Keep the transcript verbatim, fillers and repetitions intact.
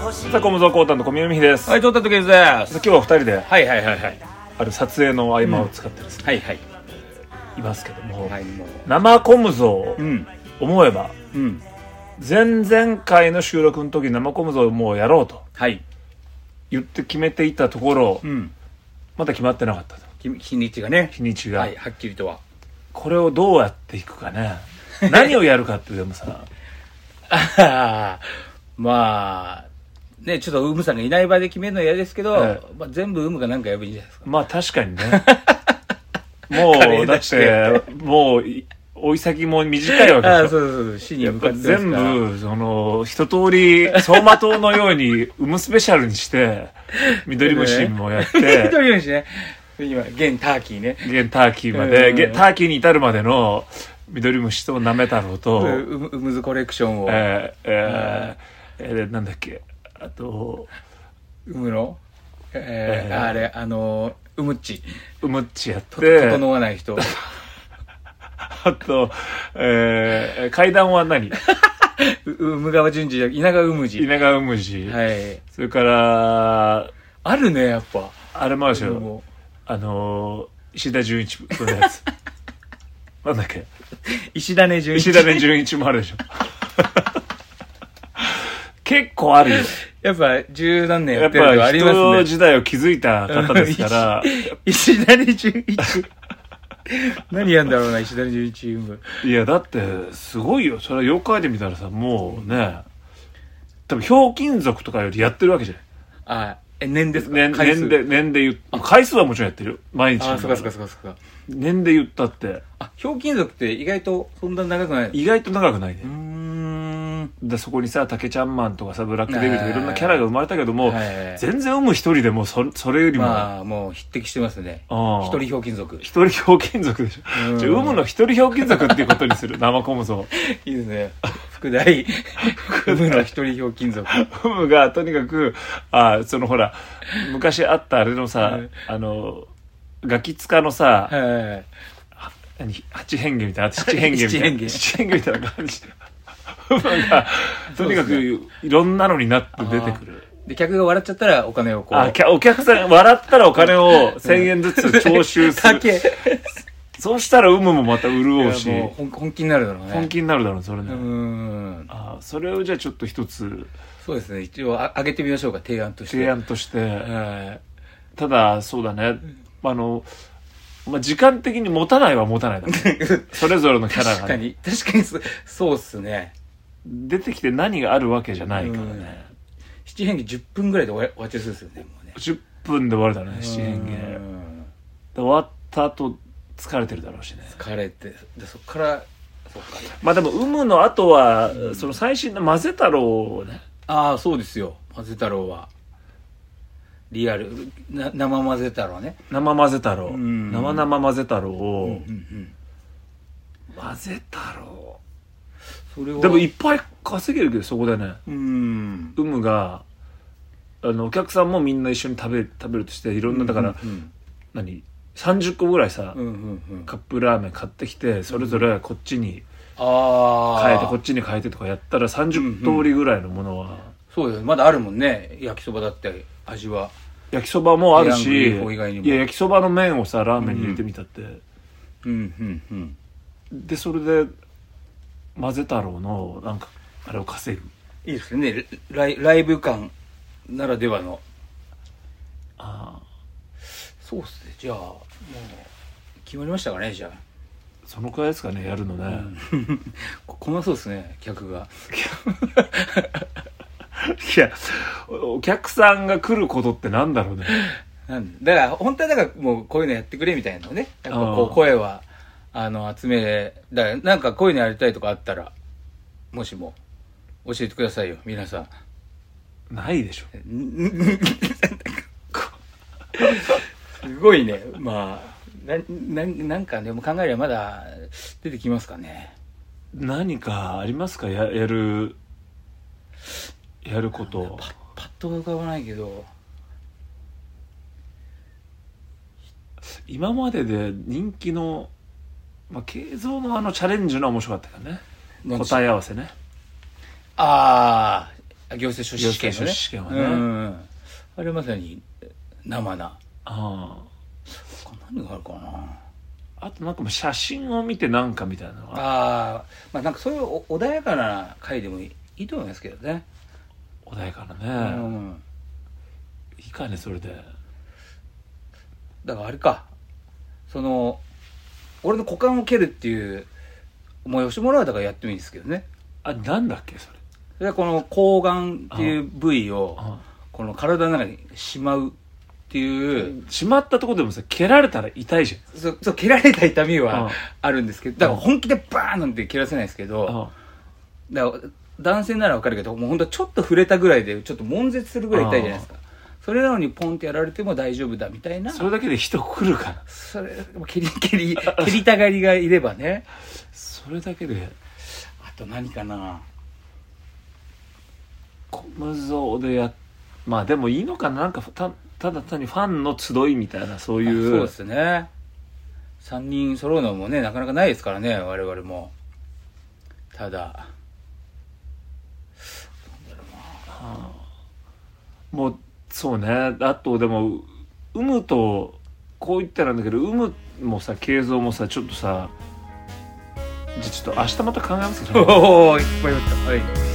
さあ、コムゾーコータンの小宮海です。 はい、トータトケズです。 今日はふたりで、 はいはいはいはい。 ある撮影の合間を使ってですね、 うん、はいはい。 いますけども、 はい、もう生コムゾーを思えば、 うん、 前々回の収録の時生コムゾーをもうやろうと言って決めていたところ、 うん、 まだ決まってなかったと。 日にちがね、 日にちが、 はい、はっきりとは。 これをどうやっていくかね。何をやるかってでもさまあね、ちょっとウムさんがいない場で決めるのは嫌ですけど、 ええ、 まあ、全部ウムが何かやればいいんじゃないですか。 まあ確かにねもうだってもう追い先も短いわけでしょ。 ああ、そうそうそう、死に向かってますから。 全部その一通り走馬灯のようにウムスペシャルにして緑虫もやって緑虫ね、今現ターキーね、 現ターキーまで、現ターキーに至るまでの緑虫となめ太郎とウムズコレクションを、 えーえーえー、なんだっけ、あとウムの、えーえー、あれあのウムッチウムッチやって整わない人あと、えー、階段は何うむがわ順次、稲川うむじ、 稲川うむじ、 はい、 それからあるね、やっぱあれもあるでしょ、あの石田純一のやつなんだっけ、 石田ね純一、 石田ね純一もあるでしょ結構あるよ。 やっぱ十何年やってるとありますね。 やっぱ人時代を築いた方ですから石田ね純一何やんだろうな、石田ね純一。 いやだってすごいよ、それは妖怪で見たらさ、もうね、多分ひょうきん族とかよりやってるわけじゃない。 あ、え、年ですか？ 年年で年で言う、回数はもちろんやってるよ、毎日。 あ、そうかそうかそうかそうか。 年で言ったって、 あ、ひょうきん族って意外とそんな長くない？ 意外と長くないね。 うーん。 でそこにさ、タケちゃんマンとかさ、ブラックデビルとかいろんなキャラが生まれたけども、全然産む一人でもそそれよりも、 まあもう匹敵してますね。一人ひょうきん族。 一人ひょうきん族でしょ。じゃ産むの一人ひょうきん族っていうことにする。生コムゾーいいですね。副題産むの一人ひょうきん族。 産むがとにかく、あ、そのほら昔あったあれのさ、あのガキ使のさ、何八変化みたいな、七変化みたいな、七変化みたいな感じでがとにかくいろんなのになって出てくる。 で客が笑っちゃったらお金をこう、 あ、お客さん笑ったらお金をせんえんずつ徴収するそうしたら有無もまた潤うし、 もう本気になるだろうね。 本気になるだろう、それね。 うん、 あ、それをじゃあちょっと一つ、 そうですね、一応上げてみましょうか、提案として。 提案として、えー、ただそうだね、あのまあ、時間的に持たないは持たないだそれぞれのキャラが、ね、 確かに確かに そ, そうっすね。 出てきて何があるわけじゃないからね。 七変化じゅっぷんぐらいで終わっちゃいそうですよね、もうね。 じゅっぷんで終わるだろうね、七変化で終わった後疲れてるだろうしね。 疲れて、でそっからそっか、 まあでも有無の後は、うん、その最新の混ぜ太郎をね。 ああ、そうですよ、混ぜ太郎はリアルな生混ぜ太郎ね、 生混ぜ太郎、 うん、 生生混ぜ太郎を、 うんうんうん、 混ぜ太郎、 それはでもいっぱい稼げるけど、そこでね、 うん、 有無があのお客さんもみんな一緒に食べ食べるとして、いろんな、だから、うんうんうん、何さんじゅっこぐらいさ、うんうんうん、カップラーメン買ってきて、それぞれこっちに変えて、こっちに変えてとかやったらさんじゅっとおりぐらいのものは、うんうん、 そうです、まだあるもんね、焼きそばだって味は。 焼きそばもあるし、いや焼きそばの麺をさラーメンに入れてみたって、 うんうんうんうん、 でそれで混ぜ太郎のなんかあれを稼ぐ。 いいですね、ライ、ライブ感ならではの。ああ、そうっすね。じゃあもう決まりましたかね。じゃあそのくらいですかね、やるのね、 うん、こんなそうですね、客がいや、お客さんが来ることってなんだろうね。 なんだから本当はだからもうこういうのやってくれみたいなのね、やっぱこう声はあの集め、だからなんかこういうのやりたいとかあったら、もしも教えてくださいよ、皆さん。ないでしょすごいね。まあ な, な, なんかでも考えればまだ出てきますかね。 何かありますか、 や, やるやること。 パッ、パッと浮かばないけど、 今までで人気の、まあ、慶三のあのチャレンジの面白かったからね、答え合わせね。 ああ、 行政書士試験のね。 行政書士試験はね、 うんうん、あれまさに生な。 あ何があるかな。 あとなんかもう写真を見てなんかみたいなのは、 ああ、まあなんかそういう穏やかな回でもいいと思いますけどね。 穏やかなね、 うん、 いいかねそれで。 だからあれか、その俺の股間を蹴るっていう催し物はだからやってもいいんですけどね。 あ、なんだっけそれ。 それはこの睾丸っていう部位をこの体の中にしまうっていう。 しまったところでもさ、蹴られたら痛いじゃん。 そう、そう、蹴られた痛みはあるんですけど、だから本気でバーンなんて蹴らせないですけど、だから男性ならわかるけど、もう本当ちょっと触れたぐらいでちょっと悶絶するぐらい痛いじゃないですか。それなのにポンってやられても大丈夫だみたいな。 それだけで人来るから。 それ蹴り蹴り蹴りたがりがいればね。 それだけで。 あと何かな。 コムゾーでや、まあでもいいのかな。なんかたただ単にファンの集いみたいな、そういう。 そうですね。さんにん揃うのもねなかなかないですからね、我々も。ただなんだろうな、はあ、もうそうね。あとでも有無とこう言ったらなんだけど、有無もさ慶三もさちょっとさ、じゃあちょっと明日また考えますけど、 おおいっぱいあった。はい。